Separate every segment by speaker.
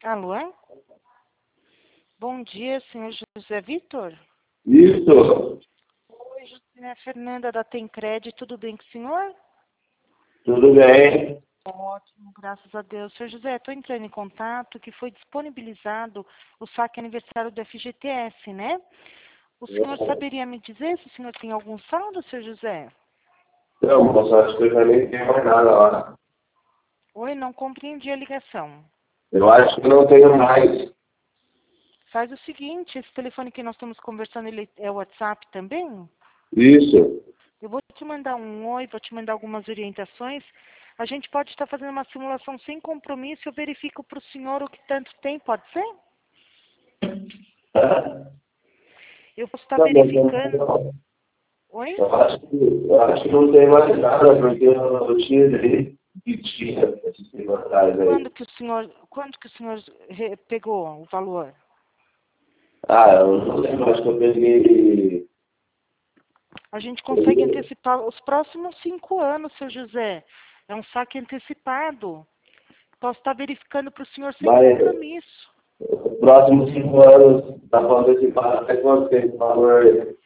Speaker 1: Alô? Bom dia, senhor José Vitor?
Speaker 2: Isso,
Speaker 1: Oi, José Fernanda da Tencred, tudo bem com o senhor?
Speaker 2: tudo bem.
Speaker 1: Ótimo, graças a Deus. Senhor José, estou entrando em contato que foi disponibilizado o saque aniversário do FGTS, né? O senhor saberia me dizer se o senhor tem algum saldo, senhor José?
Speaker 2: Não, moça, acho que eu já nem tenho mais nada lá.
Speaker 1: Oi, não compreendi a ligação.
Speaker 2: Eu acho que não tenho mais.
Speaker 1: Faz o seguinte, esse telefone que nós estamos conversando, ele é o WhatsApp também?
Speaker 2: Isso.
Speaker 1: Eu vou te mandar um oi, vou te mandar algumas orientações. A gente pode estar fazendo uma simulação sem compromisso. Eu verifico para o senhor o que tanto tem, pode ser?
Speaker 2: Tá?
Speaker 1: Eu posso estar
Speaker 2: Não, mas
Speaker 1: verificando.
Speaker 2: não.
Speaker 1: Oi?
Speaker 2: Eu acho que não tem mais nada, porque eu tinha ali que tinha esse tempo atrás aí.
Speaker 1: Quando que o senhor pegou o valor?
Speaker 2: Ah, eu não lembro, acho que eu peguei.
Speaker 1: A gente consegue antecipar os próximos 5 anos, seu José. É um saque antecipado. Posso estar verificando para o senhor sem
Speaker 2: Mas
Speaker 1: compromisso.
Speaker 2: os próximos 5 anos, dá para antecipar até quanto tempo o valor aí?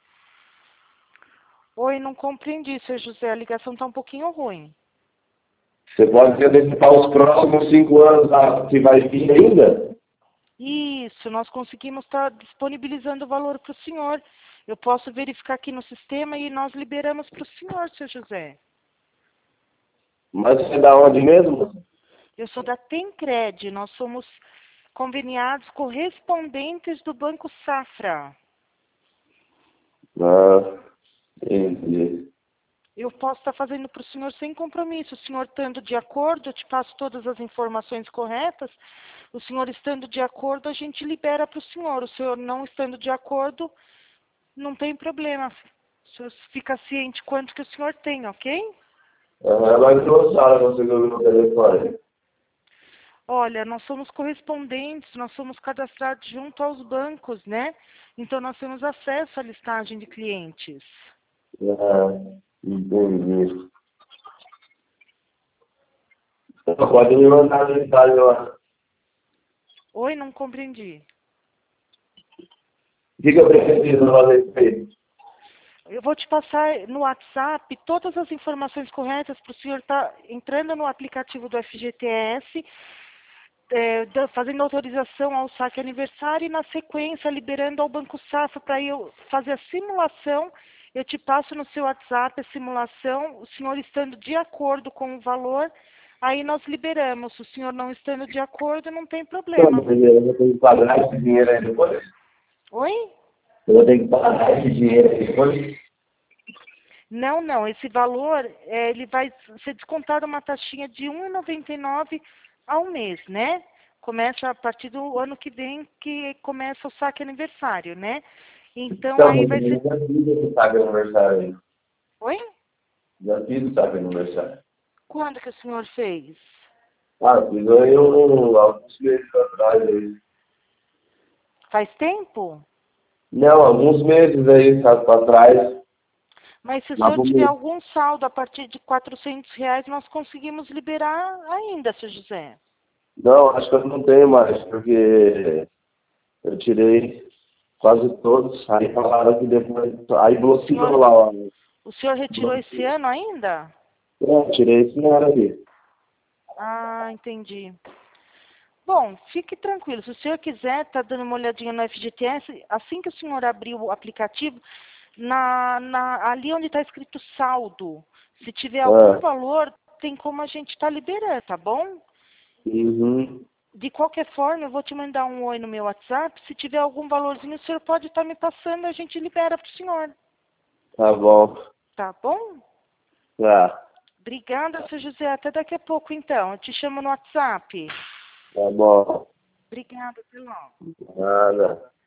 Speaker 1: Oi, não compreendi, seu José. A ligação está um pouquinho ruim.
Speaker 2: Você pode antecipar os próximos 5 anos que vai vir ainda?
Speaker 1: Isso, nós conseguimos estar disponibilizando o valor para o senhor. Eu posso verificar aqui no sistema e nós liberamos para o senhor, seu José.
Speaker 2: Mas você é da onde mesmo?
Speaker 1: Eu sou da Tencred, nós somos conveniados correspondentes do Banco Safra.
Speaker 2: Ah, entendi.
Speaker 1: Eu posso estar fazendo para o senhor sem compromisso. O senhor estando de acordo, eu te passo todas as informações corretas. O senhor estando de acordo, a gente libera para o senhor. O senhor não estando de acordo, não tem problema. O senhor fica ciente quanto que o senhor tem, ok?
Speaker 2: Mas não sabe você viu no telefone.
Speaker 1: Olha, nós somos correspondentes, nós somos cadastrados junto aos bancos, né? Então nós temos acesso à listagem de clientes.
Speaker 2: Ah, entendi. Então pode me mandar mensagem lá.
Speaker 1: Oi, não compreendi.
Speaker 2: O que eu preciso fazer isso aí?
Speaker 1: Eu vou te passar no WhatsApp todas as informações corretas para o senhor estar entrando no aplicativo do FGTS, fazendo autorização ao saque aniversário e, na sequência, liberando ao Banco Safra para eu fazer a simulação. Eu te passo no seu WhatsApp a simulação, o senhor estando de acordo com o valor, aí nós liberamos. O senhor não estando de acordo, não tem
Speaker 2: Então,
Speaker 1: problema.
Speaker 2: eu vou ter que pagar esse dinheiro aí depois?
Speaker 1: Oi?
Speaker 2: Eu vou ter que pagar esse dinheiro aí depois?
Speaker 1: Não, não. Esse valor, ele vai ser descontado uma taxinha de R$ 1,99 ao mês, né? Começa a partir do ano que vem que começa o saque aniversário, né? Então,
Speaker 2: Então,
Speaker 1: aí
Speaker 2: mas
Speaker 1: vai
Speaker 2: eu
Speaker 1: ser...
Speaker 2: já fiz esse saque aniversário aí.
Speaker 1: Oi?
Speaker 2: Já fiz o saque aniversário.
Speaker 1: Quando que o senhor fez?
Speaker 2: Ah, fiz aí alguns meses atrás aí.
Speaker 1: Faz tempo?
Speaker 2: Não, alguns meses aí, sabe, pra trás.
Speaker 1: Mas se o
Speaker 2: Lá
Speaker 1: senhor
Speaker 2: pro
Speaker 1: tiver
Speaker 2: mês.
Speaker 1: algum saldo a partir de R$ 400, nós conseguimos liberar ainda, seu José.
Speaker 2: Não, acho que eu não tenho mais, porque eu tirei quase todos. Aí falaram que depois. Aí
Speaker 1: O
Speaker 2: bloqueou
Speaker 1: senhor,
Speaker 2: lá, ó.
Speaker 1: o senhor retirou esse ano ainda?
Speaker 2: É, tirei esse dinheiro aqui.
Speaker 1: Ah, entendi. Bom, fique tranquilo. Se o senhor quiser, tá dando uma olhadinha no FGTS, assim que o senhor abrir o aplicativo, ali onde está escrito saldo, se tiver algum
Speaker 2: Ah,
Speaker 1: valor, tem como a gente estar liberando, tá bom?
Speaker 2: uhum,
Speaker 1: De qualquer forma, eu vou te mandar um oi no meu WhatsApp. Se tiver algum valorzinho, o senhor pode estar me passando, a gente libera para o senhor.
Speaker 2: tá bom.
Speaker 1: Tá bom?
Speaker 2: Tá,
Speaker 1: Obrigada, seu José. Até daqui a pouco, então. Eu te chamo no WhatsApp.
Speaker 2: tá bom.
Speaker 1: Obrigada, até logo.
Speaker 2: Nada.